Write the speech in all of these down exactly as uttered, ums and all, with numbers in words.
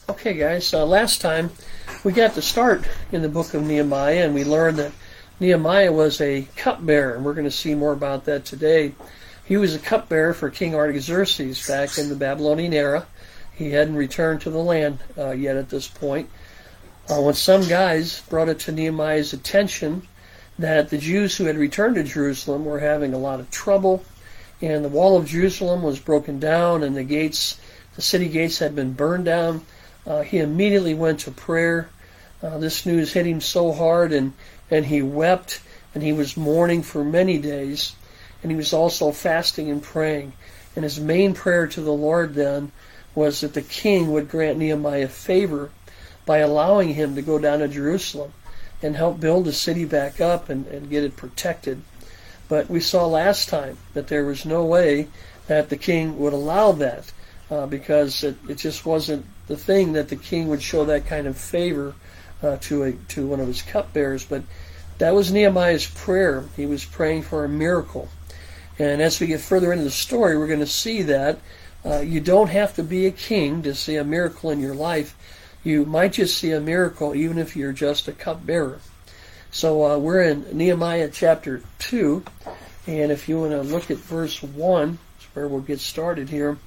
Okay, guys, uh, last time we got to start in the book of Nehemiah, and we learned that Nehemiah was a cupbearer, and we're going to see more about that today. He was a cupbearer for King Artaxerxes back in the Babylonian era. He hadn't returned to the land uh, yet at this point. Uh, when some guys brought it to Nehemiah's attention that the Jews who had returned to Jerusalem were having a lot of trouble, and the wall of Jerusalem was broken down, and the gates, the city gates had been burned down, Uh, he immediately went to prayer. Uh, this news hit him so hard, and, and he wept, and he was mourning for many days, and he was also fasting and praying. And his main prayer to the Lord then was that the king would grant Nehemiah favor by allowing him to go down to Jerusalem and help build the city back up and, and get it protected. But we saw last time that there was no way that the king would allow that, uh, because it, it just wasn't the thing that the king would show that kind of favor uh, to a to one of his cupbearers. But that was Nehemiah's prayer. He was praying for a miracle. And as we get further into the story, we're going to see that uh, you don't have to be a king to see a miracle in your life. You might just see a miracle even if you're just a cupbearer. So uh, we're in Nehemiah chapter two, and if you want to look at verse one, that's where we'll get started here.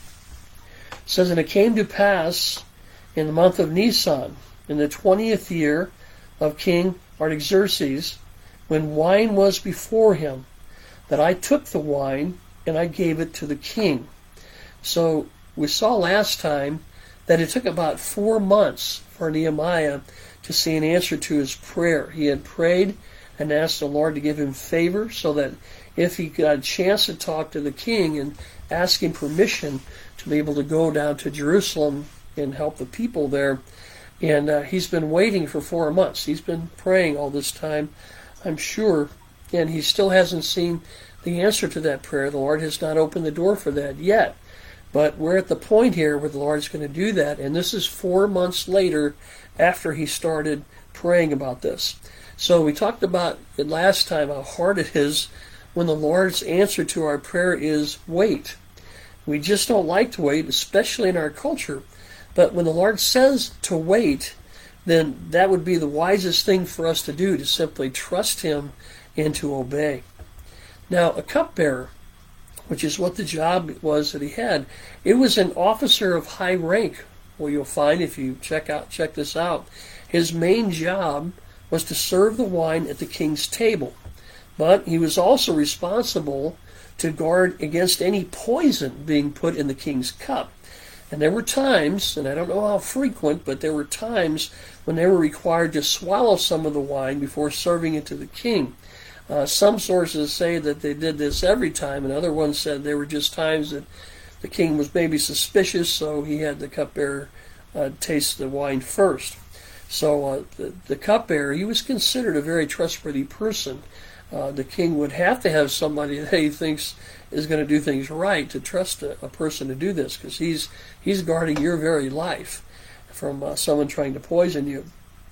It says, "And it came to pass in the month of Nisan, in the twentieth year of King Artaxerxes, when wine was before him, that I took the wine and I gave it to the king." So we saw last time that it took about four months for Nehemiah to see an answer to his prayer. He had prayed and asked the Lord to give him favor so that if he got a chance to talk to the king and ask him permission to be able to go down to Jerusalem and help the people there. And uh, he's been waiting for four months. He's been praying all this time, I'm sure, and he still hasn't seen the answer to that prayer. The Lord has not opened the door for that yet. But we're at the point here where the Lord's going to do that, and this is four months later after he started praying about this. So we talked about it last time, how hard it is when the Lord's answer to our prayer is wait. We just don't like to wait, especially in our culture. But when the Lord says to wait, then that would be the wisest thing for us to do, to simply trust him and to obey. Now, a cupbearer, which is what the job was that he had, it was an officer of high rank. Well, you'll find if you check out check this out, his main job was to serve the wine at the king's table. But he was also responsible to guard against any poison being put in the king's cup. And there were times, and I don't know how frequent, but there were times when they were required to swallow some of the wine before serving it to the king. Uh, some sources say that they did this every time, and other ones said there were just times that the king was maybe suspicious, so he had the cupbearer uh, taste the wine first. So uh, the, the cupbearer, he was considered a very trustworthy person. Uh, the king would have to have somebody that he thinks is going to do things right to trust a, a person to do this, because he's he's guarding your very life from uh, someone trying to poison you.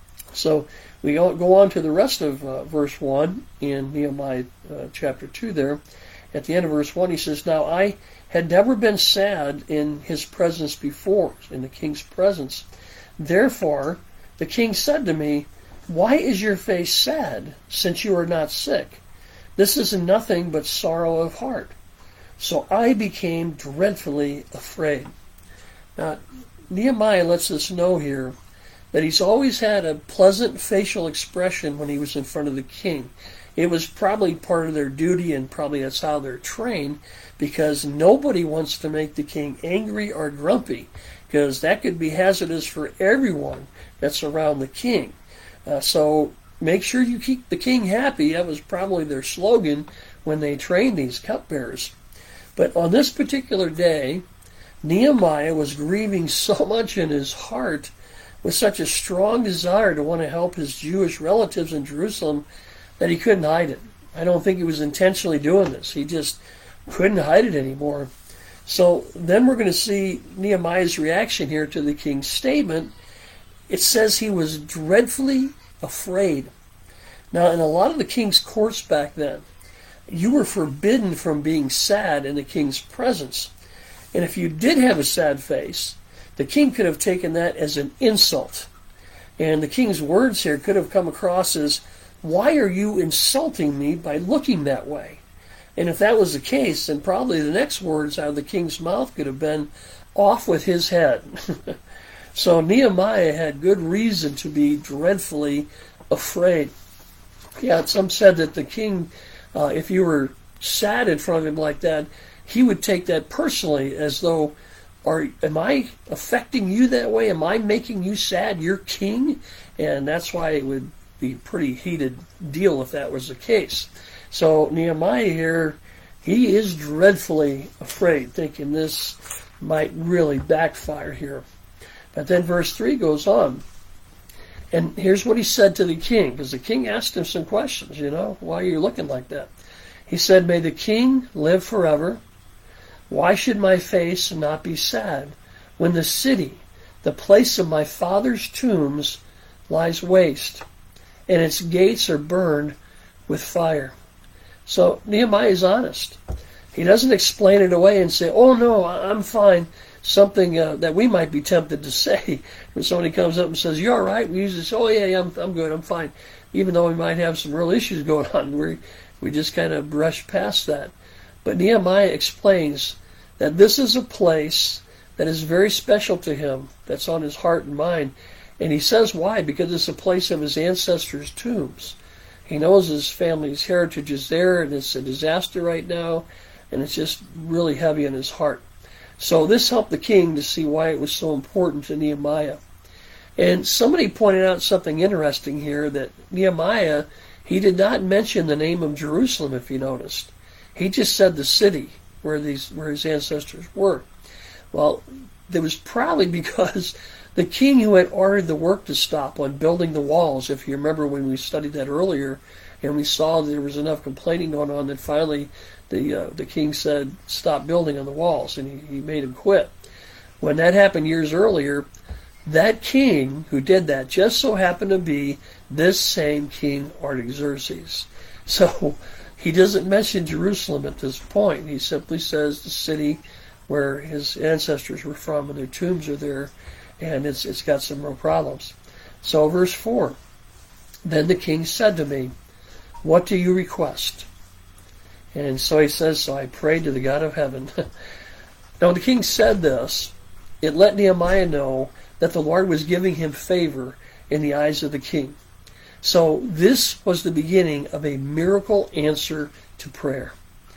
So we go on to the rest of uh, verse one in Nehemiah uh, chapter two there. At the end of verse one, he says, "Now I had never been sad in his presence before," in the king's presence. "Therefore the king said to me, 'Why is your face sad, since you are not sick? This is nothing but sorrow of heart.' So I became dreadfully afraid." Now, Nehemiah lets us know here that he's always had a pleasant facial expression when he was in front of the king. It was probably part of their duty, and probably that's how they're trained, because nobody wants to make the king angry or grumpy, because that could be hazardous for everyone that's around the king. Uh, so make sure you keep the king happy. That was probably their slogan when they trained these cupbearers. But on this particular day, Nehemiah was grieving so much in his heart, with such a strong desire to want to help his Jewish relatives in Jerusalem, that he couldn't hide it. I don't think he was intentionally doing this. He just couldn't hide it anymore. So then we're going to see Nehemiah's reaction here to the king's statement. It says he was dreadfully afraid. Now, in a lot of the king's courts back then, you were forbidden from being sad in the king's presence. And if you did have a sad face, the king could have taken that as an insult. And the king's words here could have come across as, why are you insulting me by looking that way? And if that was the case, then probably the next words out of the king's mouth could have been, off with his head. So Nehemiah had good reason to be dreadfully afraid. Yeah, some said that the king, uh, if you were sad in front of him like that, he would take that personally, as though, are, am I affecting you that way? Am I making you sad? You're king? And that's why it would be a pretty heated deal if that was the case. So Nehemiah here, he is dreadfully afraid, thinking this might really backfire here. But then verse three goes on. And here's what he said to the king, because the king asked him some questions, you know, why are you looking like that? He said, may the king live forever. Why should my face not be sad when the city, the place of my father's tombs, lies waste, and its gates are burned with fire? So Nehemiah is honest. He doesn't explain it away and say, oh no, I'm fine. Something uh, that we might be tempted to say when somebody comes up and says, you all right? We usually say, oh yeah, yeah I'm, I'm good, I'm fine. Even though we might have some real issues going on, we we just kind of brush past that. But Nehemiah explains that this is a place that is very special to him, that's on his heart and mind. And he says why? Because it's a place of his ancestors' tombs. He knows his family's heritage is there, and it's a disaster right now, and it's just really heavy in his heart. So this helped the king to see why it was so important to Nehemiah. And somebody pointed out something interesting here, that Nehemiah, he did not mention the name of Jerusalem, if you noticed. He just said the city where these where his ancestors were. Well, that was probably because the king who had ordered the work to stop on building the walls, if you remember when we studied that earlier, and we saw there was enough complaining going on that finally the uh, the king said, stop building on the walls, and he, he made him quit. When that happened years earlier, that king who did that just so happened to be this same King Artaxerxes. So he doesn't mention Jerusalem at this point. He simply says the city where his ancestors were from, and their tombs are there, and it's it's got some real problems. So verse four, then the king said to me, what do you request? And so he says, so I prayed to the God of heaven. Now when the king said this, it let Nehemiah know that the Lord was giving him favor in the eyes of the king. So this was the beginning of a miracle answer to prayer.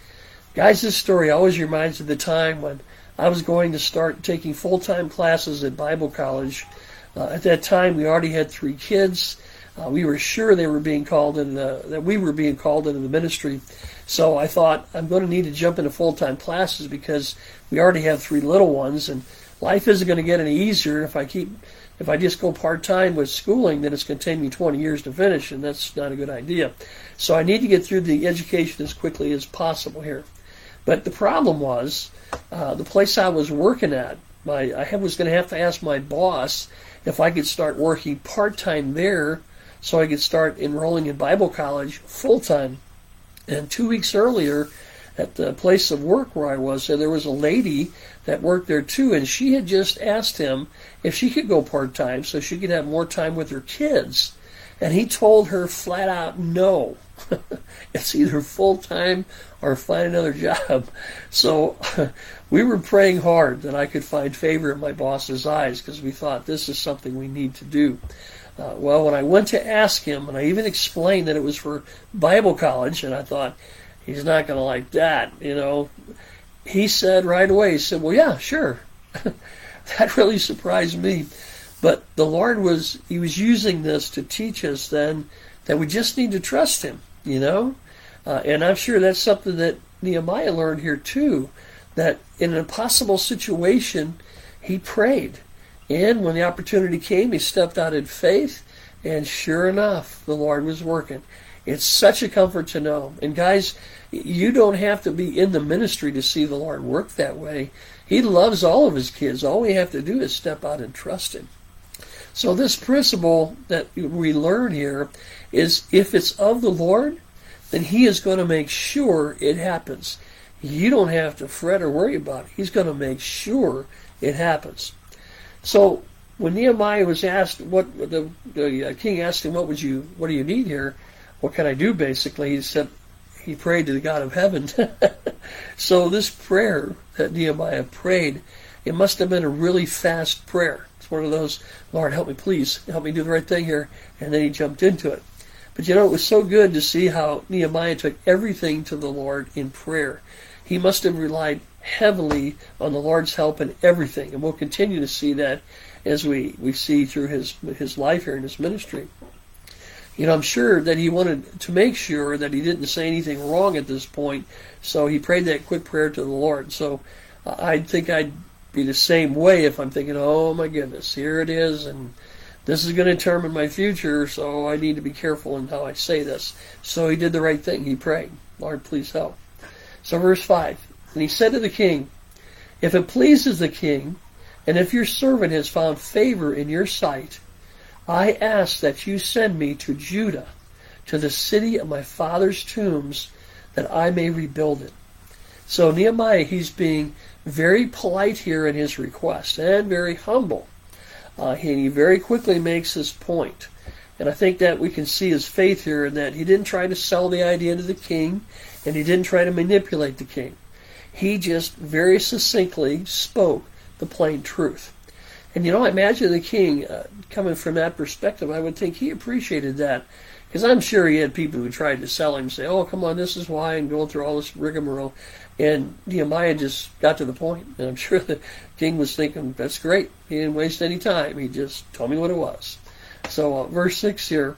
Guys, this story always reminds me of the time when I was going to start taking full-time classes at Bible college. Uh, at that time, we already had three kids. Uh, we were sure they were being called in the, that we were being called into the ministry. So I thought, I'm going to need to jump into full-time classes because we already have three little ones, and life isn't going to get any easier if I keep, if I just go part-time with schooling, then it's going to take me twenty years to finish, and that's not a good idea. So I need to get through the education as quickly as possible here. But the problem was, uh, the place I was working at, my I was going to have to ask my boss if I could start working part-time there so I could start enrolling in Bible college full-time. And two weeks earlier, at the place of work where I was, there was a lady that worked there too, and she had just asked him if she could go part-time so she could have more time with her kids. And he told her flat out no. It's either full-time or find another job. So we were praying hard that I could find favor in my boss's eyes because we thought this is something we need to do. Uh, well, when I went to ask him, and I even explained that it was for Bible college, and I thought, he's not going to like that, you know. He said right away, he said, well, yeah, sure. That really surprised me. But the Lord was, he was using this to teach us then that we just need to trust him, you know. Uh, and I'm sure that's something that Nehemiah learned here too, that in an impossible situation, he prayed. And when the opportunity came, he stepped out in faith, and sure enough, the Lord was working. It's such a comfort to know. And guys, you don't have to be in the ministry to see the Lord work that way. He loves all of his kids. All we have to do is step out and trust him. So this principle that we learn here is if it's of the Lord, then he is going to make sure it happens. You don't have to fret or worry about it. He's going to make sure it happens. So when Nehemiah was asked, what the, the king asked him, what would you, what do you need here? What can I do, basically? He said, he prayed to the God of heaven. So this prayer that Nehemiah prayed, it must have been a really fast prayer. It's one of those, Lord, help me, please, help me do the right thing here. And then he jumped into it. But you know, it was so good to see how Nehemiah took everything to the Lord in prayer. He must have relied heavily on the Lord's help in everything. And we'll continue to see that as we, we see through his his life here in his ministry. You know, I'm sure that he wanted to make sure that he didn't say anything wrong at this point, so he prayed that quick prayer to the Lord. So uh, I think I'd be the same way if I'm thinking, oh my goodness, here it is, and this is going to determine my future, so I need to be careful in how I say this. So he did the right thing. He prayed, Lord, please help. So verse five, and he said to the king, if it pleases the king, and if your servant has found favor in your sight, I ask that you send me to Judah, to the city of my father's tombs, that I may rebuild it. So Nehemiah, he's being very polite here in his request, and very humble. Uh, and he very quickly makes his point. And I think that we can see his faith here in that he didn't try to sell the idea to the king, and he didn't try to manipulate the king. He just very succinctly spoke the plain truth. And you know, I imagine the king, uh, coming from that perspective, I would think he appreciated that. Because I'm sure he had people who tried to sell him, say, oh, come on, this is why, and going through all this rigmarole. And Nehemiah just got to the point. And I'm sure the king was thinking, that's great. He didn't waste any time. He just told me what it was. So uh, verse six here.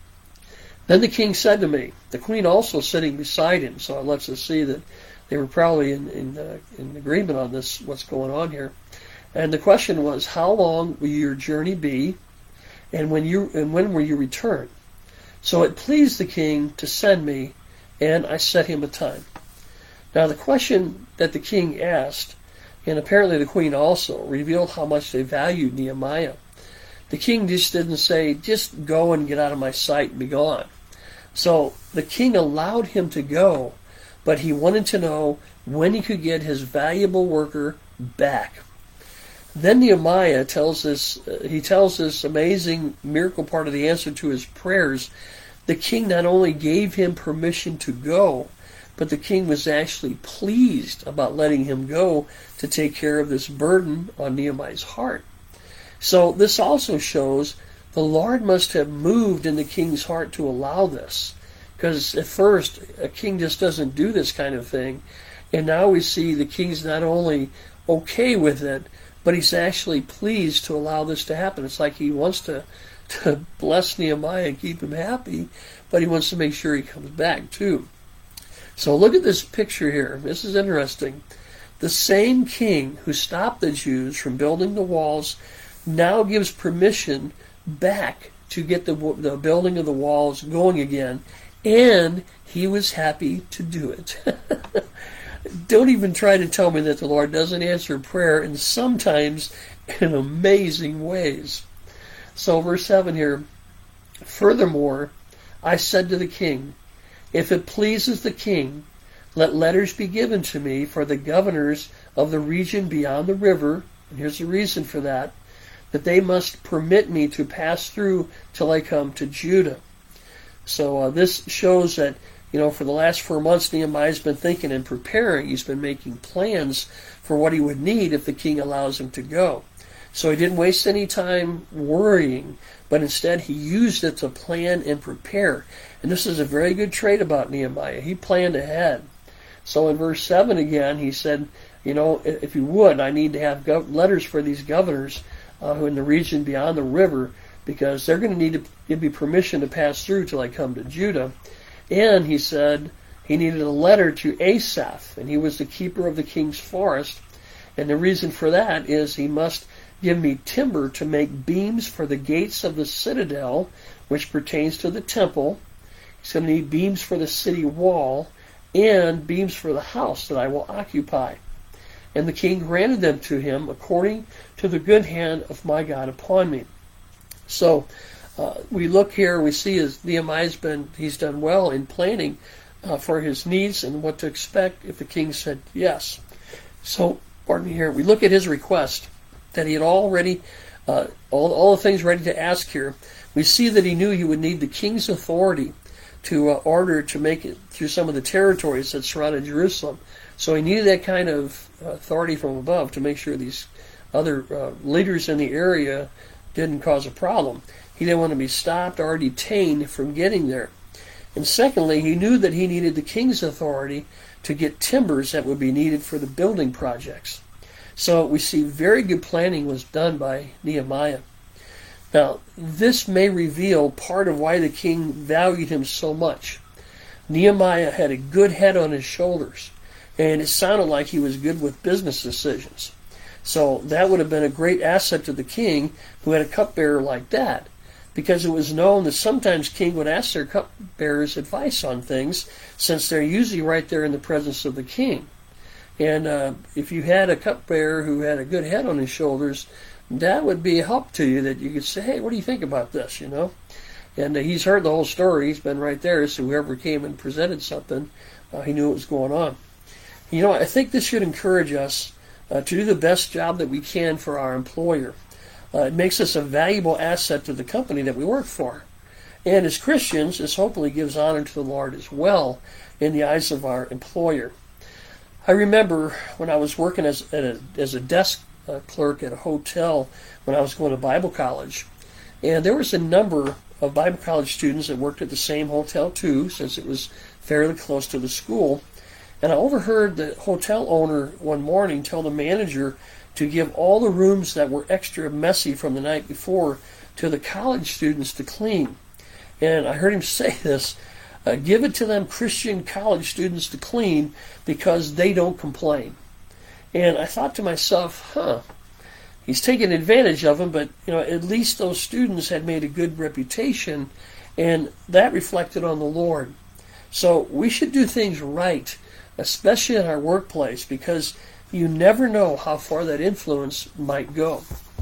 Then the king said to me, the queen also sitting beside him. So it lets us see that they were probably in, in, uh, in agreement on this, what's going on here. And the question was, how long will your journey be, and when you and when will you return? So it pleased the king to send me, and I set him a time. Now the question that the king asked, and apparently the queen also, revealed how much they valued Nehemiah. The king just didn't say, just go and get out of my sight and be gone. So the king allowed him to go, but he wanted to know when he could get his valuable worker back. Then Nehemiah tells us, uh, he tells this amazing miracle part of the answer to his prayers. The king not only gave him permission to go, but the king was actually pleased about letting him go to take care of this burden on Nehemiah's heart. So this also shows the Lord must have moved in the king's heart to allow this. Because at first, a king just doesn't do this kind of thing. And now we see the king's not only okay with it, but he's actually pleased to allow this to happen. It's like he wants to, to bless Nehemiah and keep him happy, but he wants to make sure he comes back too. So look at this picture here. This is interesting. The same king who stopped the Jews from building the walls now gives permission back to get the, the building of the walls going again, and he was happy to do it. Don't even try to tell me that the Lord doesn't answer prayer, and sometimes in amazing ways. So verse seven here, furthermore, I said to the king, if it pleases the king, let letters be given to me for the governors of the region beyond the river, and here's the reason for that, that they must permit me to pass through till I come to Judah. So uh, this shows that, you know, for the last four months, Nehemiah's been thinking and preparing. He's been making plans for what he would need if the king allows him to go. So he didn't waste any time worrying, but instead he used it to plan and prepare. And this is a very good trait about Nehemiah. He planned ahead. So in verse seven again, he said, you know, if you would, I need to have gov- letters for these governors uh, who are in the region beyond the river, because they're going to need to give me permission to pass through till I come to Judah. And he said he needed a letter to Asaph, and he was the keeper of the king's forest. And the reason for that is he must give me timber to make beams for the gates of the citadel, which pertains to the temple. He's going to need beams for the city wall and beams for the house that I will occupy. And the king granted them to him according to the good hand of my God upon me. So uh, we look here, we see as Nehemiah's been, he's done well in planning uh, for his needs and what to expect if the king said yes. So, pardon me here, we look at his request. that he had already, uh, all, all the things ready to ask here. We see that he knew he would need the king's authority to uh, order to make it through some of the territories that surrounded Jerusalem. So he needed that kind of authority from above to make sure these other uh, leaders in the area didn't cause a problem. He didn't want to be stopped or detained from getting there. And secondly, he knew that he needed the king's authority to get timbers that would be needed for the building projects. So we see very good planning was done by Nehemiah. Now, this may reveal part of why the king valued him so much. Nehemiah had a good head on his shoulders, and it sounded like he was good with business decisions. So that would have been a great asset to the king who had a cupbearer like that, because it was known that sometimes king would ask their cupbearers advice on things, since they're usually right there in the presence of the king. And uh, if you had a cupbearer who had a good head on his shoulders, that would be a help to you, that you could say, hey, what do you think about this, you know? And uh, he's heard the whole story. He's been right there, so whoever came and presented something, uh, he knew what was going on. You know, I think this should encourage us uh, to do the best job that we can for our employer. Uh, it makes us a valuable asset to the company that we work for. And as Christians, this hopefully gives honor to the Lord as well in the eyes of our employer. I remember when I was working as, at a, as a desk uh, clerk at a hotel when I was going to Bible college. And there was a number of Bible college students that worked at the same hotel too, since it was fairly close to the school. And I overheard the hotel owner one morning tell the manager to give all the rooms that were extra messy from the night before to the college students to clean. And I heard him say this, uh, give it to them Christian college students to clean because they don't complain. And I thought to myself, huh, he's taking advantage of them, but you know, at least those students had made a good reputation, and that reflected on the Lord. So we should do things right, especially in our workplace, because you never know how far that influence might go.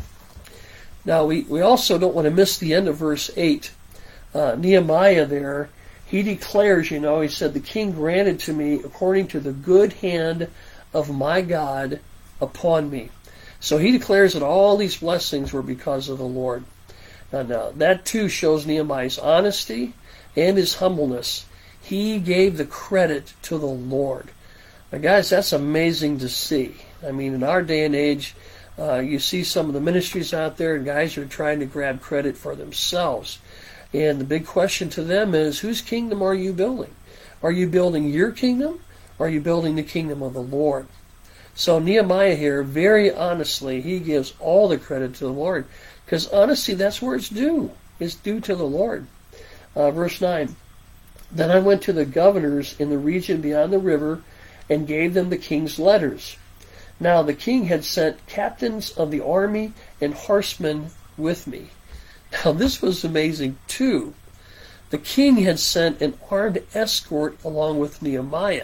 Now, we, we also don't want to miss the end of verse eight. Uh, Nehemiah there, he declares, you know, he said, the king granted to me according to the good hand of my God upon me. So he declares that all these blessings were because of the Lord. Now, now that too shows Nehemiah's honesty and his humbleness. He gave the credit to the Lord. Now, guys, that's amazing to see. I mean, in our day and age, uh, you see some of the ministries out there, and guys are trying to grab credit for themselves. And the big question to them is, whose kingdom are you building? Are you building your kingdom, or are you building the kingdom of the Lord? So Nehemiah here, very honestly, he gives all the credit to the Lord, because honestly, that's where it's due. It's due to the Lord. Uh, verse nine, then I went to the governors in the region beyond the river and gave them the king's letters. Now the king had sent captains of the army and horsemen with me. Now this was amazing too. The king had sent an armed escort along with Nehemiah.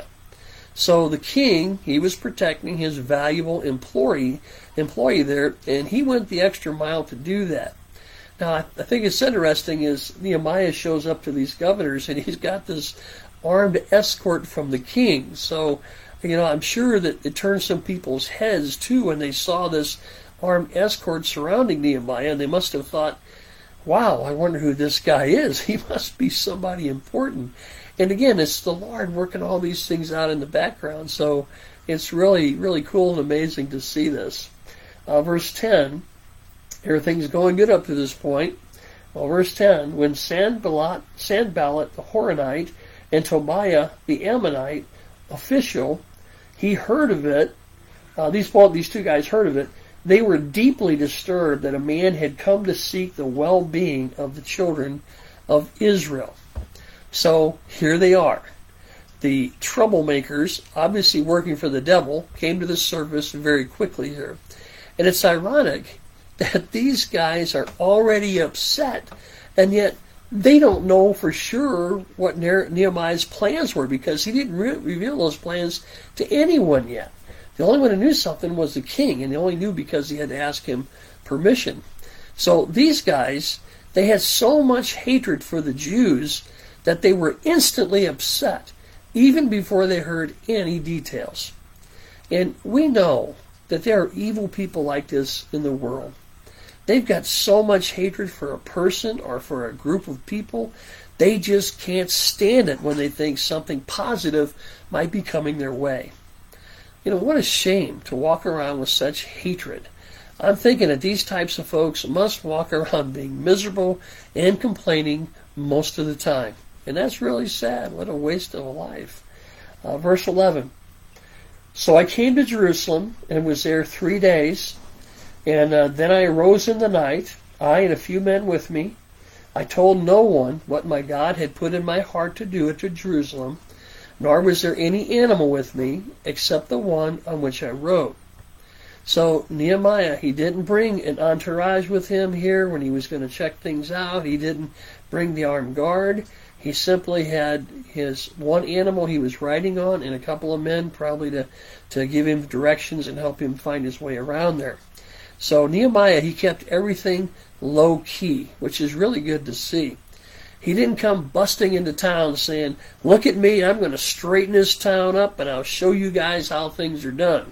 So the king, he was protecting his valuable employee employee there, and he went the extra mile to do that. Now, I think it's interesting is Nehemiah shows up to these governors, and he's got this armed escort from the king. So, you know, I'm sure that it turned some people's heads, too, when they saw this armed escort surrounding Nehemiah, and they must have thought, wow, I wonder who this guy is. He must be somebody important. And again, it's the Lord working all these things out in the background, so it's really, really cool and amazing to see this. Uh, verse ten, everything's going good up to this point. Well, verse ten, when Sanballat, Sanballat the Horonite and Tobiah the Ammonite official, he heard of it, uh, these, these two guys heard of it, they were deeply disturbed that a man had come to seek the well-being of the children of Israel. So here they are. The troublemakers, obviously working for the devil, came to the surface very quickly here. And it's ironic that these guys are already upset, and yet they don't know for sure what Nehemiah's plans were, because he didn't re- reveal those plans to anyone yet. The only one who knew something was the king, and they only knew because he had to ask him permission. So these guys, they had so much hatred for the Jews that they were instantly upset, even before they heard any details. And we know that there are evil people like this in the world. They've got so much hatred for a person or for a group of people, they just can't stand it when they think something positive might be coming their way. You know, what a shame to walk around with such hatred. I'm thinking that these types of folks must walk around being miserable and complaining most of the time. And that's really sad. What a waste of a life. Uh, verse eleven. So I came to Jerusalem and was there three days. And uh, then I arose in the night, I and a few men with me. I told no one what my God had put in my heart to do at Jerusalem, nor was there any animal with me except the one on which I rode. So Nehemiah, he didn't bring an entourage with him here when he was going to check things out. He didn't bring the armed guard. He simply had his one animal he was riding on and a couple of men probably to, to give him directions and help him find his way around there. So Nehemiah, he kept everything low key, which is really good to see. He didn't come busting into town saying, look at me, I'm going to straighten this town up and I'll show you guys how things are done.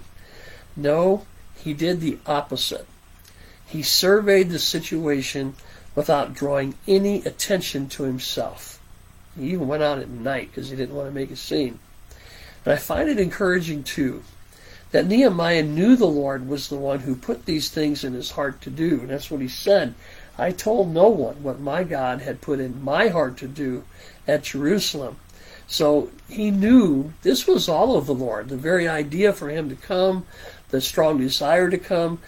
No, he did the opposite. He surveyed the situation without drawing any attention to himself. He even went out at night because he didn't want to make a scene. And I find it encouraging, too, that Nehemiah knew the Lord was the one who put these things in his heart to do. And that's what he said. I told no one what my God had put in my heart to do at Jerusalem. So he knew this was all of the Lord. The very idea for him to come, the strong desire to come,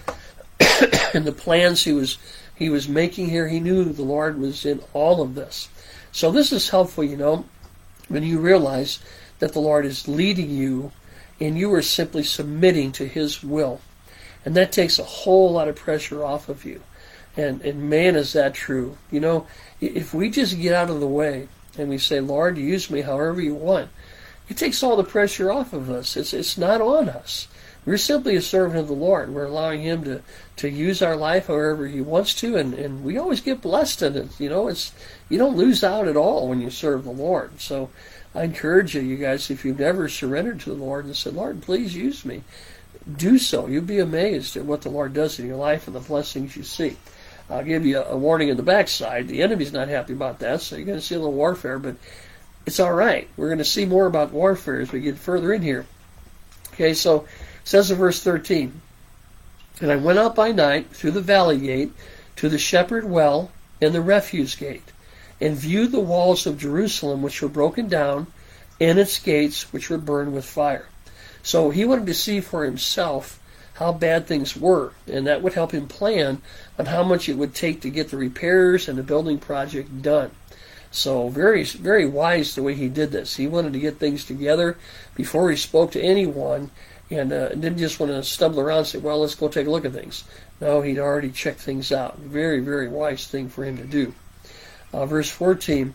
and the plans he was he was making here, he knew the Lord was in all of this. So this is helpful, you know, when you realize that the Lord is leading you and you are simply submitting to his will. And that takes a whole lot of pressure off of you. And, and man, is that true. You know, if we just get out of the way and we say, Lord, use me however you want, it takes all the pressure off of us. It's, it's not on us. We're simply a servant of the Lord. We're allowing him to, to use our life however he wants to, and, and we always get blessed in it. You know, it's you don't lose out at all when you serve the Lord. So I encourage you, you guys, if you've never surrendered to the Lord and said, Lord, please use me, do so. You'll be amazed at what the Lord does in your life and the blessings you see. I'll give you a, a warning in the backside. The enemy's not happy about that, so you're going to see a little warfare, but it's all right. We're going to see more about warfare as we get further in here. Okay, so it says in verse thirteen, and I went out by night through the valley gate to the shepherd well and the refuse gate, and viewed the walls of Jerusalem which were broken down, and its gates which were burned with fire. So he wanted to see for himself how bad things were, and that would help him plan on how much it would take to get the repairs and the building project done. So very, very wise the way he did this. He wanted to get things together before he spoke to anyone, and uh, didn't just want to stumble around and say, well, let's go take a look at things. No, he'd already checked things out. Very, very wise thing for him to do. Uh, verse fourteen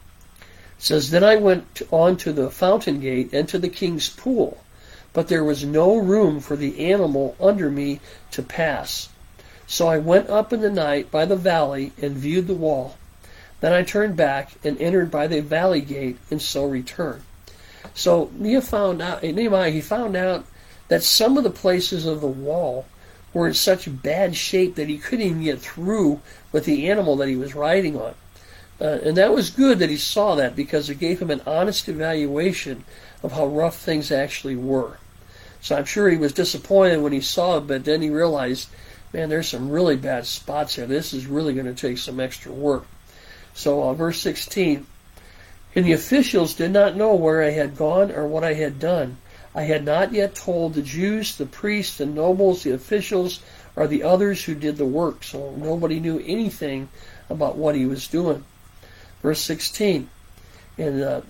says, then I went on to the fountain gate and to the king's pool, but there was no room for the animal under me to pass. So I went up in the night by the valley and viewed the wall. Then I turned back and entered by the valley gate, and so returned. So Nehemiah found out, Nehemiah, he found out that some of the places of the wall were in such bad shape that he couldn't even get through with the animal that he was riding on. Uh, and that was good that he saw that, because it gave him an honest evaluation of how rough things actually were. So I'm sure he was disappointed when he saw it, but then he realized, man, there's some really bad spots here. This is really going to take some extra work. So uh, verse sixteen, and the officials did not know where I had gone or what I had done. I had not yet told the Jews, the priests, the nobles, the officials, or the others who did the work. So nobody knew anything about what he was doing. Verse sixteen, and uh,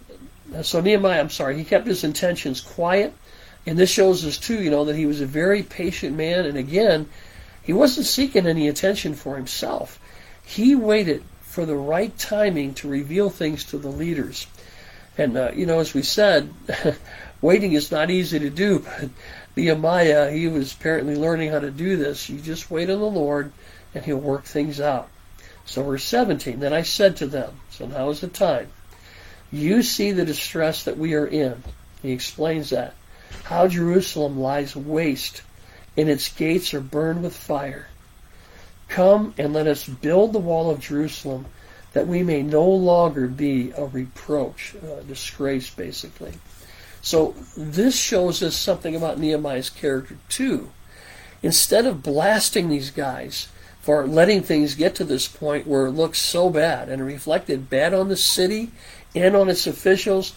so Nehemiah, I'm sorry, he kept his intentions quiet. And this shows us, too, you know, that he was a very patient man. And again, he wasn't seeking any attention for himself. He waited for the right timing to reveal things to the leaders. And, uh, you know, as we said, waiting is not easy to do. But Nehemiah, he was apparently learning how to do this. You just wait on the Lord, and he'll work things out. So verse seventeen, then I said to them, so now is the time. You see the distress that we are in. He explains that. How Jerusalem lies waste, and its gates are burned with fire. Come and let us build the wall of Jerusalem, that we may no longer be a reproach, a disgrace, basically. So this shows us something about Nehemiah's character, too. Instead of blasting these guys for letting things get to this point where it looks so bad and it reflected bad on the city and on its officials,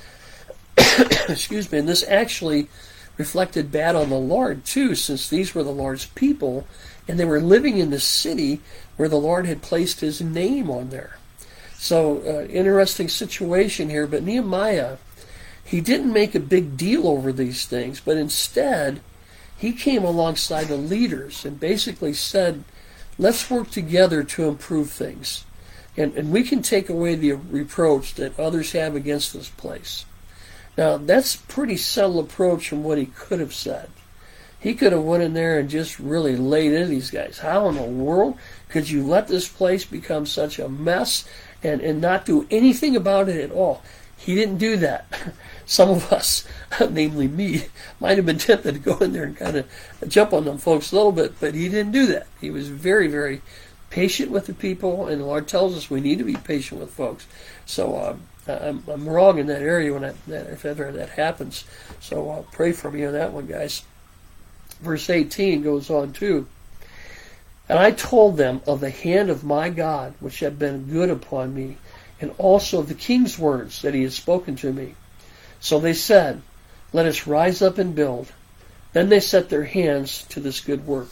excuse me, and this actually reflected bad on the Lord, too, since these were the Lord's people, and they were living in the city where the Lord had placed his name on there. So, uh, interesting situation here, but Nehemiah, he didn't make a big deal over these things, but instead, he came alongside the leaders and basically said, let's work together to improve things. And, and we can take away the reproach that others have against this place. Now, that's a pretty subtle approach from what he could have said. He could have went in there and just really laid into these guys. How in the world could you let this place become such a mess and, and not do anything about it at all? He didn't do that. Some of us, namely me, might have been tempted to go in there and kind of jump on them folks a little bit, but he didn't do that. He was very, very patient with the people, and the Lord tells us we need to be patient with folks. So um, I'm, I'm wrong in that area when I, that, if ever that happens. So uh, pray for me on that one, guys. Verse eighteen goes on too. And I told them of the hand of my God, which had been good upon me, and also of the king's words that he had spoken to me. So they said, let us rise up and build. Then they set their hands to this good work.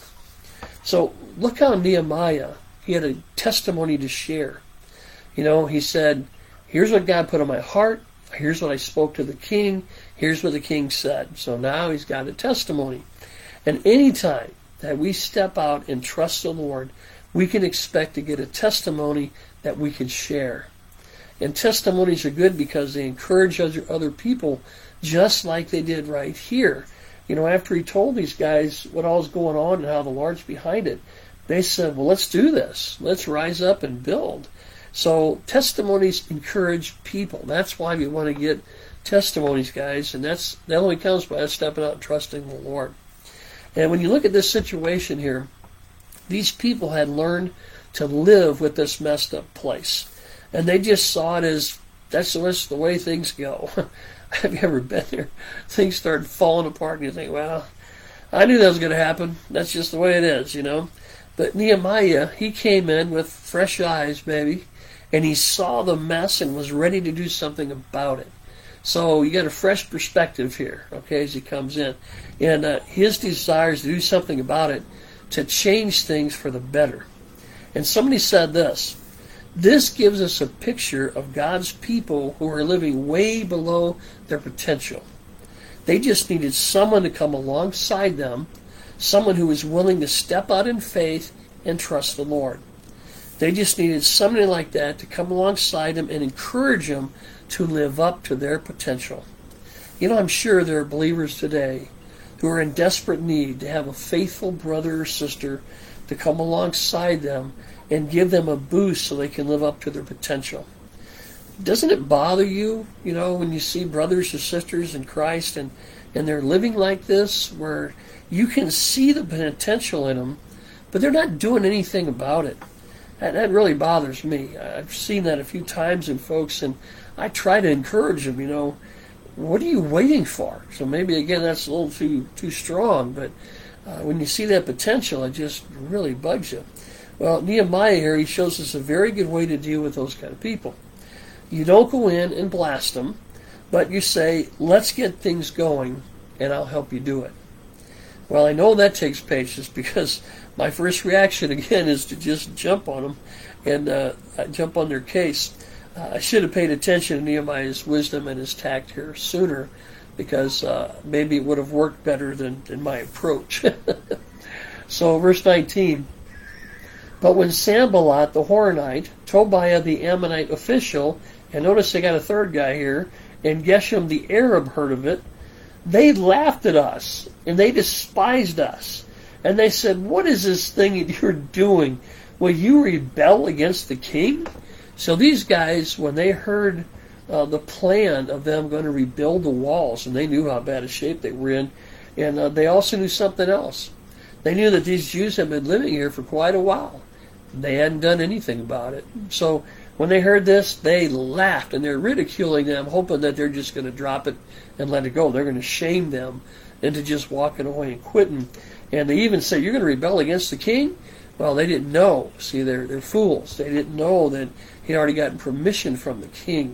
So look how Nehemiah, he had a testimony to share. You know, he said, here's what God put on my heart. Here's what I spoke to the king. Here's what the king said. So now he's got a testimony. And anytime that we step out and trust the Lord, we can expect to get a testimony that we can share. And testimonies are good because they encourage other, other people, just like they did right here. You know, after he told these guys what all was going on and how the Lord's behind it, they said, well, let's do this. Let's rise up and build. So testimonies encourage people. That's why we want to get testimonies, guys. And that's that only comes by us stepping out and trusting the Lord. And when you look at this situation here, these people had learned to live with this messed up place. And they just saw it as, that's just the way things go. Have you ever been there? Things start falling apart and you think, well, I knew that was going to happen. That's just the way it is, you know. But Nehemiah, he came in with fresh eyes, maybe, and he saw the mess and was ready to do something about it. So you got a fresh perspective here, okay, as he comes in. And uh, his desire is to do something about it, to change things for the better. And somebody said this, this gives us a picture of God's people who are living way below their potential. They just needed someone to come alongside them, someone who was willing to step out in faith and trust the Lord. They just needed somebody like that to come alongside them and encourage them to live up to their potential. You know, I'm sure there are believers today who are in desperate need to have a faithful brother or sister to come alongside them and give them a boost so they can live up to their potential. Doesn't it bother you, you know, when you see brothers or sisters in Christ and, and they're living like this, where you can see the potential in them, but they're not doing anything about it? That, that really bothers me. I've seen that a few times in folks, and I try to encourage them, you know, what are you waiting for? So maybe, again, that's a little too too strong, but uh, when you see that potential, it just really bugs you. Well, Nehemiah here, he shows us a very good way to deal with those kind of people. You don't go in and blast them, but you say, let's get things going, and I'll help you do it. Well, I know that takes patience, because my first reaction, again, is to just jump on them and uh, jump on their case. Uh, I should have paid attention to Nehemiah's wisdom and his tact here sooner, because uh, maybe it would have worked better than, than my approach. So, verse nineteen. But when Sanballat the Horonite, Tobiah the Ammonite official, and notice they got a third guy here, and Geshem the Arab heard of it, they laughed at us, and they despised us. And they said, what is this thing that you're doing? Will you rebel against the king? So these guys, when they heard uh, the plan of them going to rebuild the walls, and they knew how bad a shape they were in, and uh, they also knew something else. They knew that these Jews had been living here for quite a while. They hadn't done anything about it. So when they heard this, they laughed, and they're ridiculing them, hoping that they're just going to drop it and let it go. They're going to shame them into just walking away and quitting. And they even say, you're going to rebel against the king? Well, they didn't know. See, they're, they're fools. They didn't know that he'd already gotten permission from the king.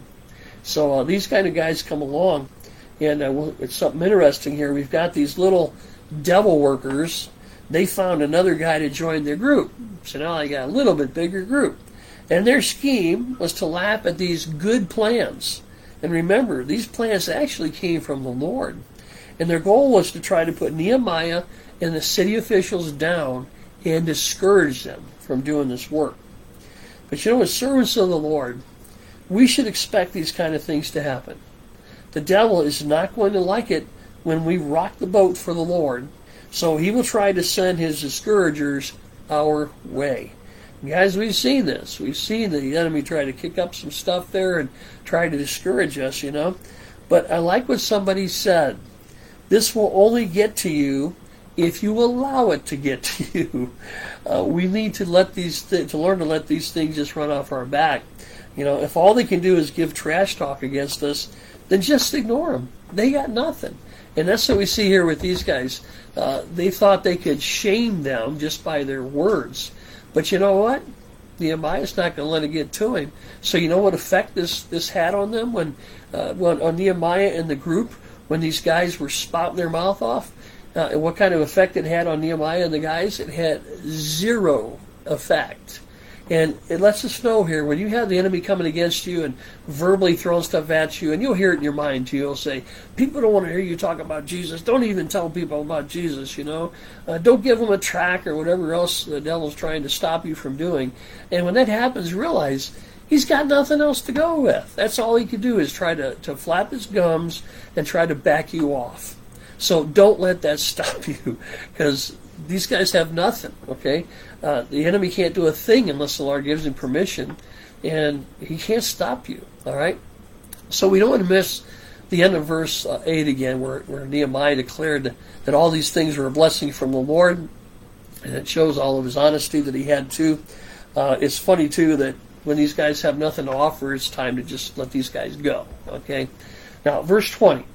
So uh, these kind of guys come along, and uh, well, it's something interesting here. We've got these little devil workers. They found another guy to join their group. So now they got a little bit bigger group. And their scheme was to laugh at these good plans. And remember, these plans actually came from the Lord. And their goal was to try to put Nehemiah and the city officials down and discourage them from doing this work. But you know, as servants of the Lord, we should expect these kind of things to happen. The devil is not going to like it when we rock the boat for the Lord. So he will try to send his discouragers our way. Guys, we've seen this. We've seen the enemy try to kick up some stuff there and try to discourage us, you know. But I like what somebody said. This will only get to you if you allow it to get to you. Uh, we need to let these th- to learn to let these things just run off our back. You know, if all they can do is give trash talk against us, then just ignore them. They got nothing. And that's what we see here with these guys. Uh, they thought they could shame them just by their words. But you know what? Nehemiah's not going to let it get to him. So you know what effect this, this had on them when, uh, when on Nehemiah and the group when these guys were spouting their mouth off? Uh, and what kind of effect it had on Nehemiah and the guys? It had zero effect. And it lets us know here, when you have the enemy coming against you and verbally throwing stuff at you, and you'll hear it in your mind too, you'll say, people don't want to hear you talk about Jesus. Don't even tell people about Jesus, you know. Uh, don't give them a track or whatever else the devil's trying to stop you from doing. And when that happens, realize he's got nothing else to go with. That's all he can do is try to, to flap his gums and try to back you off. So don't let that stop you, because these guys have nothing, okay? Uh, the enemy can't do a thing unless the Lord gives him permission, and he can't stop you, all right? So we don't want to miss the end of verse uh, eight again, where, where Nehemiah declared that all these things were a blessing from the Lord, and it shows all of his honesty that he had too. Uh, it's funny, too, that when these guys have nothing to offer, it's time to just let these guys go, okay? Now, verse twenty.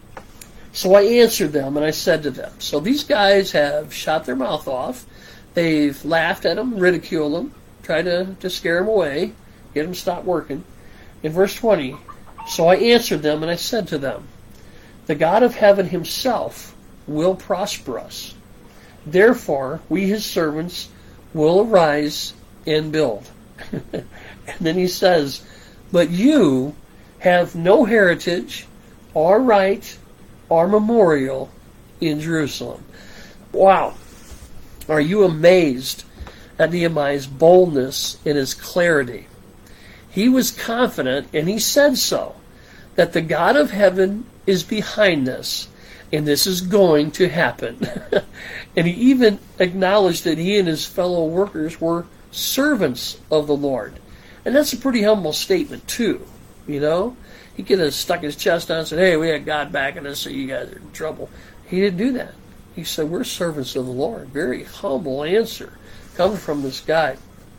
So I answered them, and I said to them. So these guys have shot their mouth off. They've laughed at them, ridiculed them, tried to, to scare them away, get them to stop working. In verse twenty, so I answered them, and I said to them, the God of heaven himself will prosper us. Therefore, we his servants will arise and build. And then he says, but you have no heritage or right or memorial in Jerusalem. Wow. Are you amazed at Nehemiah's boldness and his clarity? He was confident, and he said so, that the God of heaven is behind this, and this is going to happen. And he even acknowledged that he and his fellow workers were servants of the Lord. And that's a pretty humble statement too, you know? He could have stuck his chest out and said, hey, we had God backing us, so you guys are in trouble. He didn't do that. He said, we're servants of the Lord. Very humble answer coming from this guy.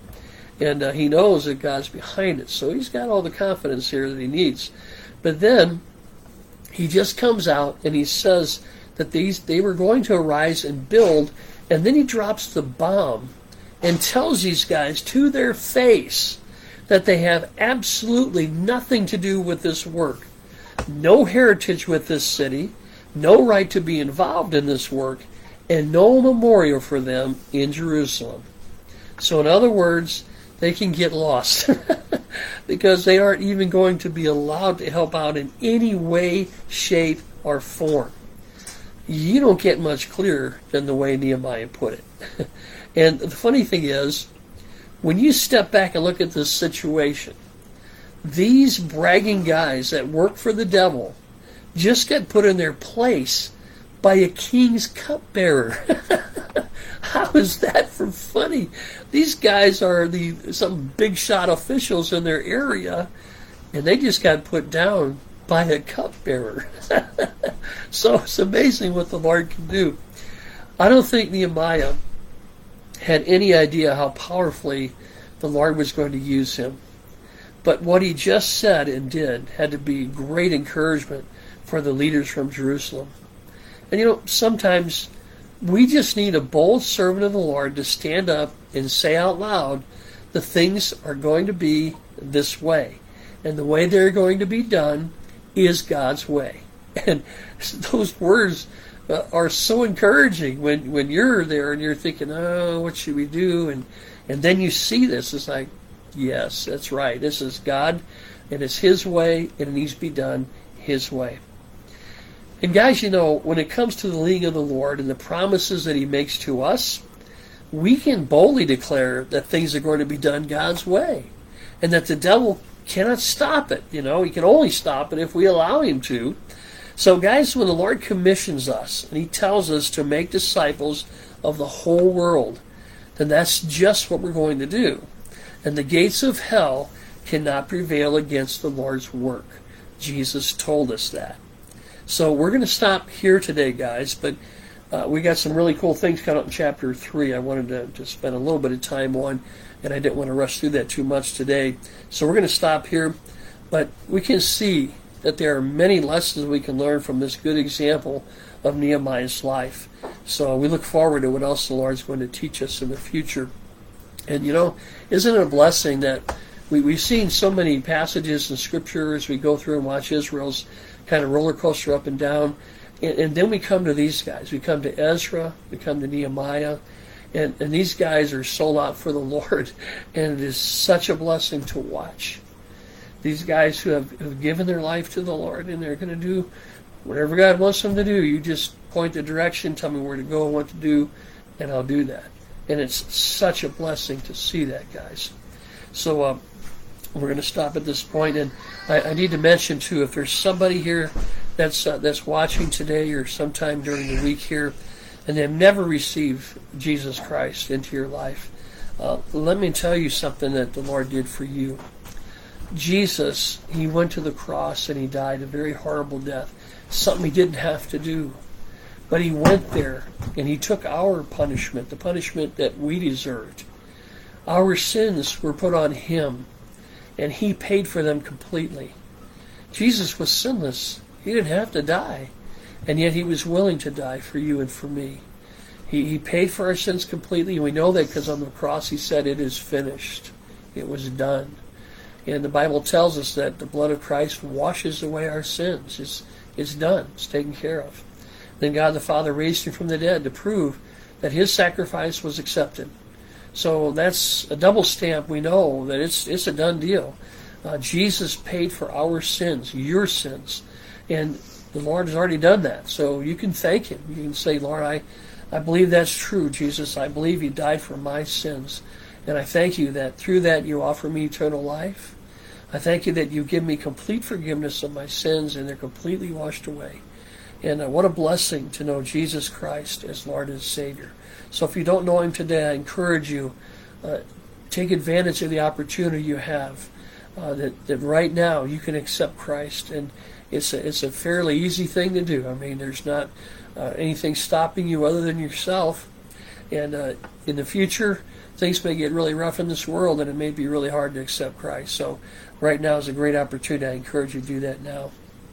And uh, he knows that God's behind it. So he's got all the confidence here that he needs. But then he just comes out and he says that these they were going to arise and build. And then he drops the bomb and tells these guys to their face that they have absolutely nothing to do with this work. No heritage with this city, no right to be involved in this work, and no memorial for them in Jerusalem. So in other words, they can get lost because they aren't even going to be allowed to help out in any way, shape, or form. You don't get much clearer than the way Nehemiah put it. And the funny thing is, when you step back and look at this situation, these bragging guys that work for the devil just get put in their place by a king's cupbearer. How is that for funny? These guys are the some big shot officials in their area, and they just got put down by a cupbearer. So it's amazing what the Lord can do. I don't think Nehemiah had any idea how powerfully the Lord was going to use him. But what he just said and did had to be great encouragement for the leaders from Jerusalem. And you know, sometimes we just need a bold servant of the Lord to stand up and say out loud, the things are going to be this way. And the way they're going to be done is God's way. And those words uh, are so encouraging when, when you're there and you're thinking, oh, what should we do? And, and then you see this. It's like, yes, that's right. This is God, and it's His way, and it needs to be done His way. And guys, you know, when it comes to the leading of the Lord and the promises that He makes to us, we can boldly declare that things are going to be done God's way, and that the devil cannot stop it. You know, he can only stop it if we allow him to. So guys, when the Lord commissions us and He tells us to make disciples of the whole world, then that's just what we're going to do. And the gates of hell cannot prevail against the Lord's work. Jesus told us that. So we're going to stop here today, guys, but uh, we got some really cool things coming up in chapter three. I wanted to, to spend a little bit of time on, and I didn't want to rush through that too much today. So we're going to stop here, but we can see that there are many lessons we can learn from this good example of Nehemiah's life. So we look forward to what else the Lord's going to teach us in the future. And you know, isn't it a blessing that we, we've seen so many passages in Scripture as we go through and watch Israel's kind of roller coaster up and down. And, and then we come to these guys. We come to Ezra. We come to Nehemiah. And, and these guys are sold out for the Lord. And it is such a blessing to watch. These guys who have, have given their life to the Lord, and they're going to do whatever God wants them to do. You just point the direction, tell me where to go and what to do, and I'll do that. And it's such a blessing to see that, guys. So uh, we're going to stop at this point, and I, I need to mention too, if there's somebody here that's uh, that's watching today or sometime during the week here, and they've never received Jesus Christ into your life, uh, let me tell you something that the Lord did for you. Jesus, He went to the cross and He died a very horrible death, something He didn't have to do. But He went there and He took our punishment, the punishment that we deserved. Our sins were put on Him, and He paid for them completely. Jesus was sinless. He didn't have to die, and yet He was willing to die for you and for me. He, he paid for our sins completely, and we know that because on the cross He said, "It is finished." It was done. And the Bible tells us that the blood of Christ washes away our sins. It's, it's done. It's taken care of. Then God the Father raised Him from the dead to prove that His sacrifice was accepted. So that's a double stamp. We know that it's it's a done deal. Uh, Jesus paid for our sins, your sins. And the Lord has already done that. So you can thank Him. You can say, "Lord, I, I believe that's true, Jesus. I believe You died for my sins. And I thank You that through that You offer me eternal life. I thank You that You give me complete forgiveness of my sins, and they're completely washed away." And uh, what a blessing to know Jesus Christ as Lord and Savior. So if you don't know Him today, I encourage you, uh, take advantage of the opportunity you have. Uh, that, that right now you can accept Christ. And it's a, it's a fairly easy thing to do. I mean, there's not uh, anything stopping you other than yourself. And uh, in the future, things may get really rough in this world, and it may be really hard to accept Christ. So right now is a great opportunity. I encourage you to do that now.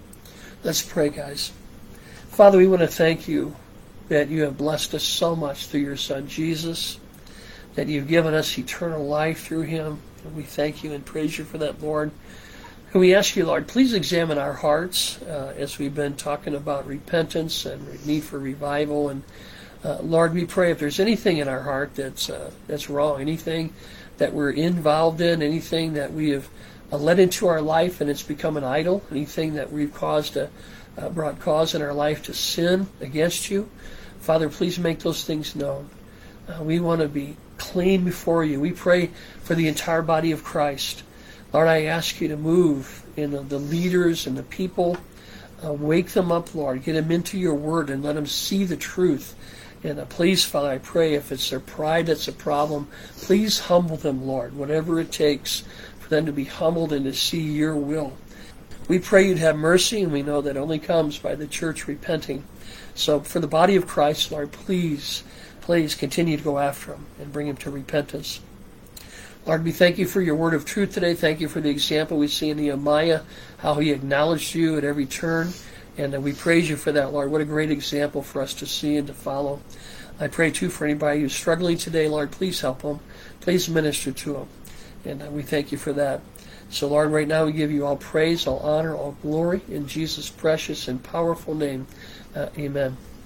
Let's pray, guys. Father, we want to thank You that You have blessed us so much through Your Son, Jesus, that You've given us eternal life through Him. And we thank You and praise You for that, Lord. And we ask You, Lord, please examine our hearts uh, as we've been talking about repentance and need for revival. And uh, Lord, we pray if there's anything in our heart that's uh, that's wrong, anything that we're involved in, anything that we have uh, let into our life and it's become an idol, anything that we've caused a Uh, brought cause in our life to sin against You, Father, please make those things known. Uh, we want to be clean before You. We pray for the entire body of Christ. Lord, I ask You to move in the, the leaders and the people. Uh, wake them up, Lord. Get them into Your Word and let them see the truth. And uh, please, Father, I pray if it's their pride that's a problem, please humble them, Lord, whatever it takes for them to be humbled and to see Your will. We pray You'd have mercy, and we know that only comes by the church repenting So for the body of Christ, Lord, please, please continue to go after him and bring him to repentance. Lord, we thank you for your word of truth today. Thank you for the example we see in Nehemiah, how he acknowledged you at every turn. And we praise you for that, Lord. What a great example for us to see and to follow. I pray, too, for anybody who's struggling today, Lord, please help them. Please minister to them. And we thank you for that. So, Lord, right now we give you all praise, all honor, all glory in Jesus' precious and powerful name. Uh, amen.